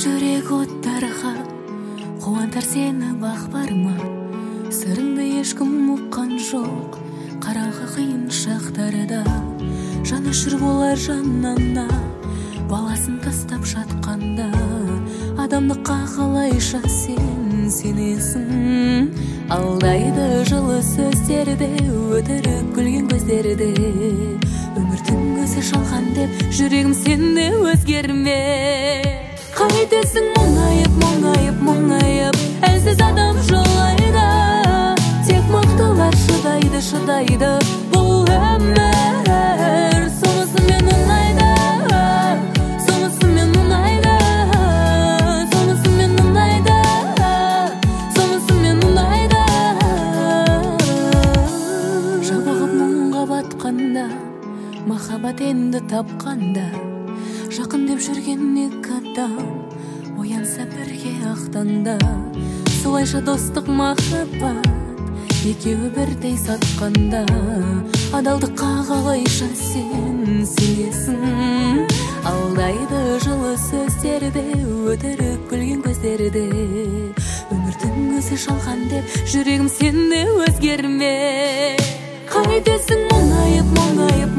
жүрек оттарға қуантар сені бақ бар ма? Сырыңды ешкім ұққан жоқ қараңғы қиын шақтарда. Жанашыр болар жанына баласын тастап жатқанда. Адамдыққа қалайша сен сенесің? Алдайды жылы сөздерде, өтірік күлген көздерде. Өмірдің өзі жалған деп жүрегім сенде өзгерме. Қайтесің мұңайып, мұңайып, мұңайып, әлсіз адам жылайды. Тек мықтылар шыдайды, шыдайды бұл өмір. Сонысымен ұнайды, сонысымен ұнайды, сонысымен ұнайды, сонысымен ұнайды. Жабығып мұңға батқанда, махаббат енді тапқанда, жақын деп жүрген екі адам оянса бірге ақтанда. Солайша достық махаббат екеуі бірдей сатқанда. Адалдыққа қалайша сен сенесің? Алдайды жылы сөздерде, өтірік күлген көздерде. Өмірдің өзі жалған деп жүрегім сенде өзгерме. Қайтесің мұңайып, мұңайып,